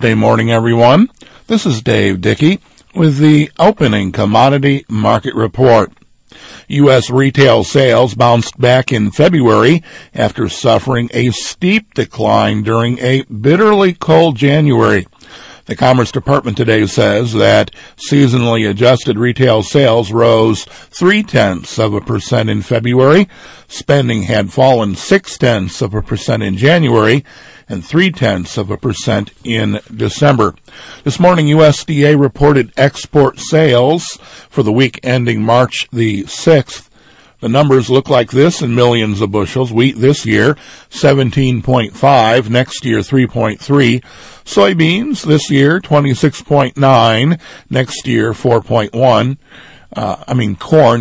Thursday morning, everyone. This is Dave Dickey with the opening commodity market report. U.S. retail sales bounced back in February after suffering a steep decline during a bitterly cold January. The Commerce Department today says that seasonally adjusted retail sales rose 0.3% in February. Spending had fallen 0.6% in January and 0.3% in December. This morning, USDA reported export sales for the week ending March the 6th. The numbers look like this in millions of bushels. Wheat this year, 17.5. Next year, 3.3. Soybeans this year, 26.9. Next year, 4.1. Corn,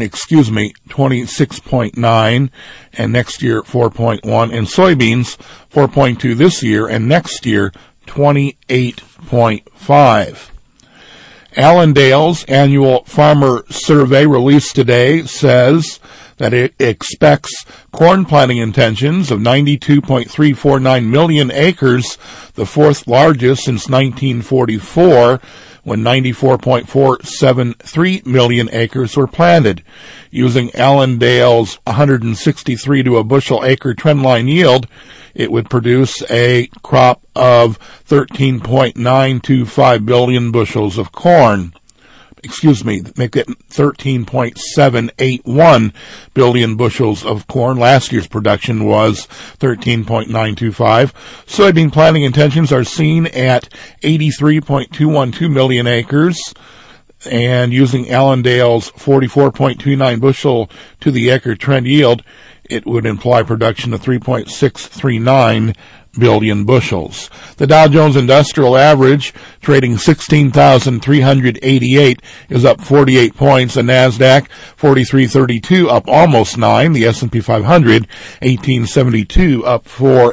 26.9. And next year, 4.1. And soybeans, 4.2 this year. And next year, 28.5. Allendale's annual farmer survey released today says that it expects corn planting intentions of 92.349 million acres, the fourth largest since 1944, when 94.473 million acres were planted. Using Allendale's 163 to a bushel acre trendline yield, it would produce a crop of 13.925 billion bushels of corn. Make it 13.781 billion bushels of corn. Last year's production was 13.925. Soybean planting intentions are seen at 83.212 million acres. And using Allendale's 44.29 bushel to the acre trend yield, it would imply production of 3.639 billion bushels. The Dow Jones Industrial Average, trading 16,388, is up 48 points. The NASDAQ, 4332, up almost 9. The S&P 500, 1872, up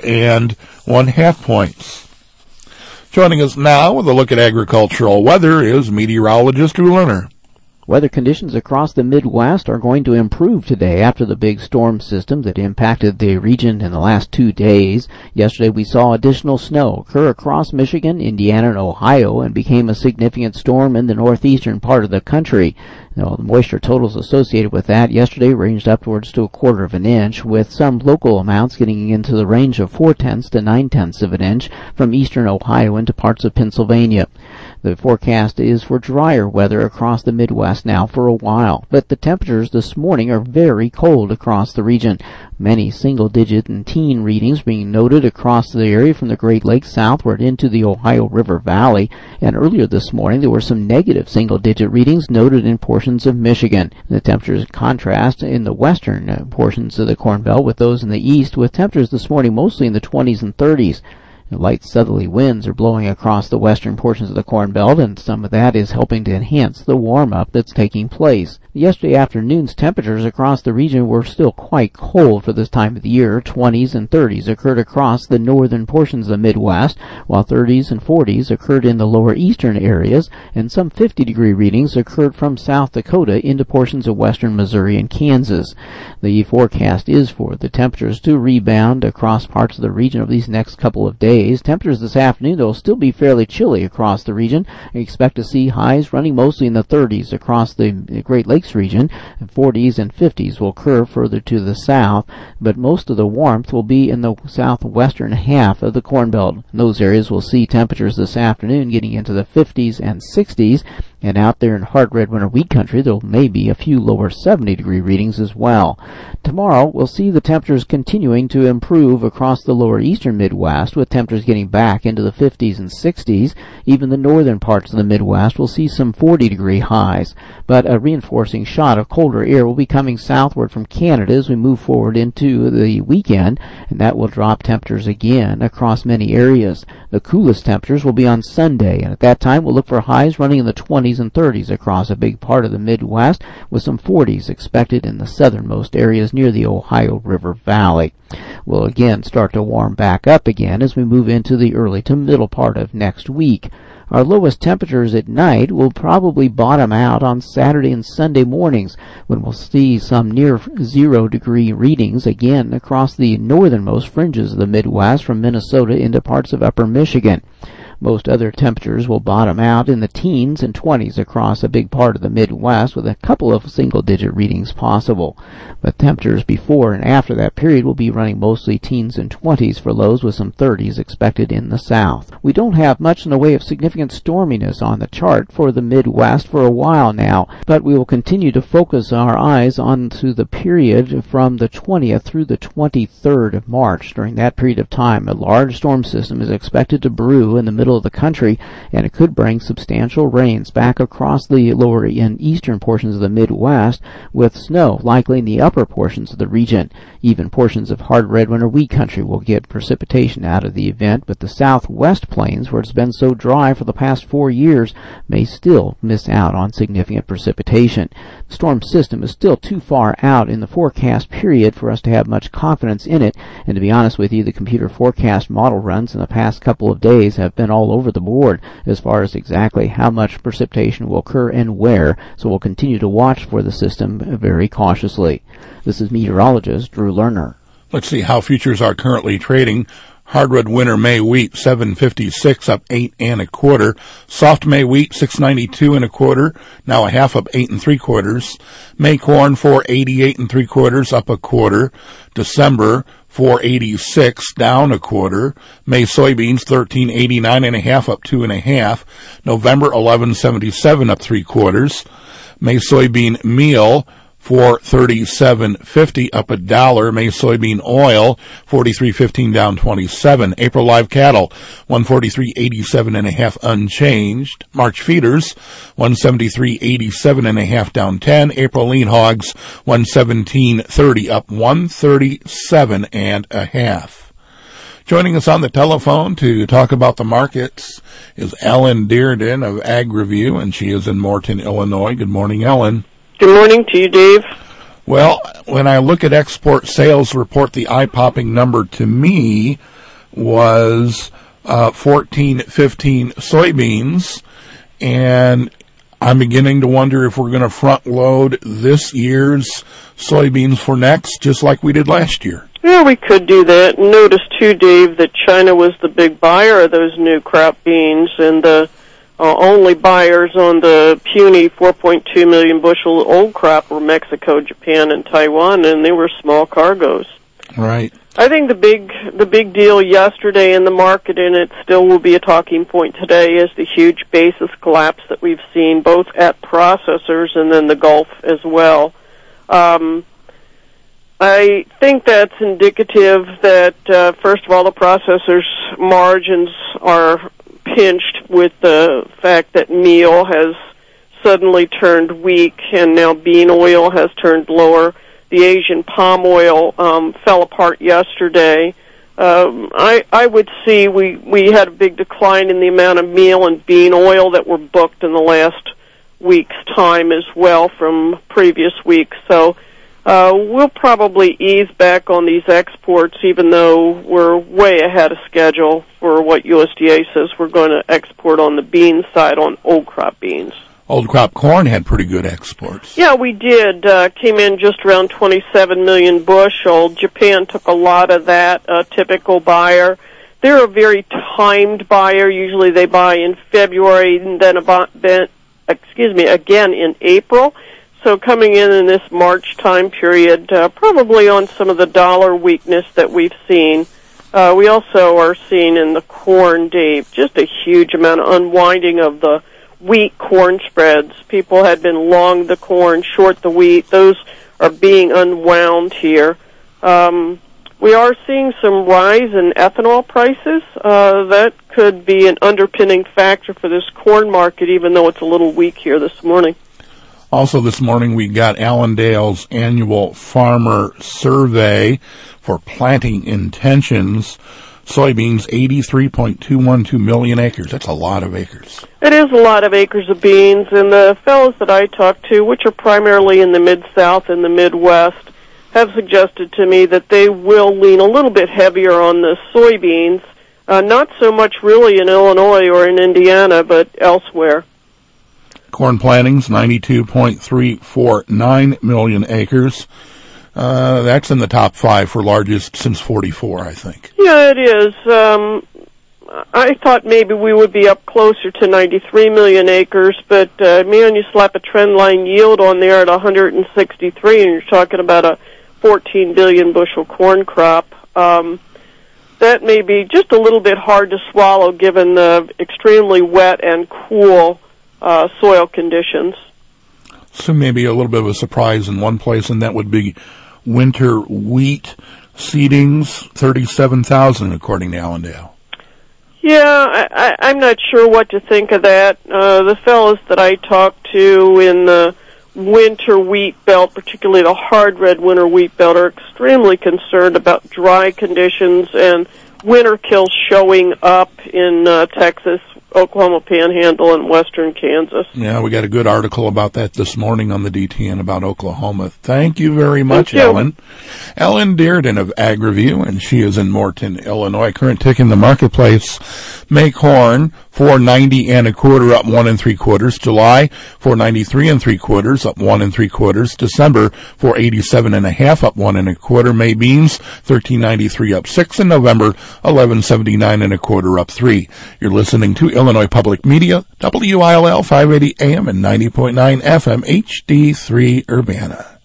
4.5 points. Joining us now with a look at agricultural weather is meteorologist Drew Lerner. Weather conditions across the Midwest are going to improve today after the big storm system that impacted the region in the last 2 days. Yesterday we saw additional snow occur across Michigan, Indiana, and Ohio and became a significant storm in the northeastern part of the country. The moisture totals associated with that yesterday ranged upwards to 1/4 of an inch, with some local amounts getting into the range of 0.4 to 0.9 of an inch from eastern Ohio into parts of Pennsylvania. The forecast is for drier weather across the Midwest now for a while, but the temperatures this morning are very cold across the region. Many single-digit and teen readings being noted across the area from the Great Lakes southward into the Ohio River Valley, and earlier this morning there were some negative single-digit readings noted in portions of Michigan. The temperatures contrast in the western portions of the Corn Belt with those in the east, with temperatures this morning mostly in the 20s and 30s. Light southerly winds are blowing across the western portions of the Corn Belt, and some of that is helping to enhance the warm-up that's taking place. Yesterday afternoon's temperatures across the region were still quite cold for this time of the year. 20s and 30s occurred across the northern portions of the Midwest, while 30s and 40s occurred in the lower eastern areas, and some 50-degree readings occurred from South Dakota into portions of western Missouri and Kansas. The forecast is for the temperatures to rebound across parts of the region over these next couple of days. Temperatures this afternoon, though, will still be fairly chilly across the region. We expect to see highs running mostly in the 30s across the Great Lakes region. 40s and 50s will occur further to the south, but most of the warmth will be in the southwestern half of the Corn Belt. In those areas will see temperatures this afternoon getting into the 50s and 60s, and out there in hard red winter wheat country there may be a few lower 70-degree readings as well. Tomorrow we'll see the temperatures continuing to improve across the lower eastern Midwest, with temperatures getting back into the 50s and 60s. Even the northern parts of the Midwest will see some 40-degree highs, but a reinforcing shot of colder air will be coming southward from Canada as we move forward into the weekend, and that will drop temperatures again across many areas. The coolest temperatures will be on Sunday, and at that time we'll look for highs running in the 20s and 30s across a big part of the Midwest, with some 40s expected in the southernmost areas near the Ohio River Valley. We'll again start to warm back up again as we move into the early to middle part of next week. Our lowest temperatures at night will probably bottom out on Saturday and Sunday mornings, when we'll see some near 0-degree readings again across the northernmost fringes of the Midwest from Minnesota into parts of upper Michigan. Most other temperatures will bottom out in the teens and 20s across a big part of the Midwest, with a couple of single-digit readings possible. But temperatures before and after that period will be running mostly teens and 20s for lows, with some 30s expected in the south. We don't have much in the way of significant storminess on the chart for the Midwest for a while now, but we will continue to focus our eyes onto the period from the 20th through the 23rd of March. During that period of time, a large storm system is expected to brew in the middle of the country, and it could bring substantial rains back across the lower and eastern portions of the Midwest, with snow likely in the upper portions of the region. Even portions of hard red winter wheat country will get precipitation out of the event, but the southwest plains, where it's been so dry for the past 4 years, may still miss out on significant precipitation. The storm system is still too far out in the forecast period for us to have much confidence in it, and to be honest with you, the computer forecast model runs in the past couple of days have been all over the board as far as exactly how much precipitation will occur and where, so we'll continue to watch for the system very cautiously. This is meteorologist Drew Lerner. Let's see how futures are currently trading. Hardwood winter May wheat, 756 up 8 1/4. Soft May wheat, 692 1/4. Now a half up 8 3/4. May corn, 488 3/4, up 1/4. December, 486 down 1/4. May soybeans, 1389 1/2, up 2 1/2. November, 1177 up 3/4. May soybean meal, $437.50 up $1. May soybean oil, $43.15 down 27. April live cattle, 143.87 1/2 unchanged. March feeders, 173.87 1/2 down 10. April lean hogs, 117.30 up 137 1/2. Joining us on the telephone to talk about the markets is Ellen Dearden of Ag Review, and she is in Morton, Illinois. Good morning, Ellen. Good morning to you, Dave. Well, when I look at export sales report, the eye-popping number to me was 1415 soybeans, and I'm beginning to wonder if we're going to front-load this year's soybeans for next, just like we did last year. Yeah, we could do that. Notice, too, Dave, that China was the big buyer of those new crop beans, and the only buyers on the puny 4.2 million bushel old crop were Mexico, Japan, and Taiwan, and they were small cargoes. Right. I think the big deal yesterday in the market, and it still will be a talking point today, is the huge basis collapse that we've seen both at processors and then the Gulf as well. I think that's indicative that, first of all, the processors' margins are pinched with the fact that meal has suddenly turned weak and now bean oil has turned lower. The Asian palm oil fell apart yesterday. I would see we had a big decline in the amount of meal and bean oil that were booked in the last week's time as well from previous weeks. So we'll probably ease back on these exports, even though we're way ahead of schedule for what USDA says we're going to export on the bean side on old crop beans. Old crop corn had pretty good exports. Yeah, we did. Came in just around 27 million bushel. Japan took a lot of that, a typical buyer. They're a very timed buyer. Usually they buy in February and then again in April. So coming in this March time period, probably on some of the dollar weakness that we've seen. We also are seeing in the corn, Dave, just a huge amount of unwinding of the wheat corn spreads. People had been long the corn, short the wheat. Those are being unwound here. We are seeing some rise in ethanol prices. That could be an underpinning factor for this corn market, even though it's a little weak here this morning. Also this morning we got Allendale's annual farmer survey for planting intentions. Soybeans, 83.212 million acres. That's a lot of acres. It is a lot of acres of beans, and the fellows that I talk to, which are primarily in the Mid-South and the Midwest, have suggested to me that they will lean a little bit heavier on the soybeans Not so much really in Illinois or in Indiana, but elsewhere. Corn plantings, 92.349 million acres. That's in the top 5 for largest since 44, I think. Yeah, it is. I thought maybe we would be up closer to 93 million acres, but man, you slap a trend line yield on there at 163, and you're talking about a 14 billion bushel corn crop. That may be just a little bit hard to swallow given the extremely wet and cool soil conditions. So maybe a little bit of a surprise in one place, and that would be winter wheat seedings, 37,000 according to Allendale. Yeah, I'm not sure what to think of that. The fellows that I talked to in the winter wheat belt, particularly the hard red winter wheat belt, are extremely concerned about dry conditions and winter kills showing up in Texas, Oklahoma Panhandle, and western Kansas. Yeah, we got a good article about that this morning on the DTN about Oklahoma. Thank you very much, Ellen. Ellen Dearden of AgriView, and she is in Morton, Illinois. Current tick in the marketplace. May corn, $4.90 and a quarter, up 1 3/4. July, $4.93 and 3/4, up 1 3/4. December, $4.87 and a half, up 1 1/4. May beans, $13.93, up 6. And November, $11.79 and a quarter, up 3. You're listening to Illinois Public Media, WILL 580 AM and 90.9 FM HD3 Urbana.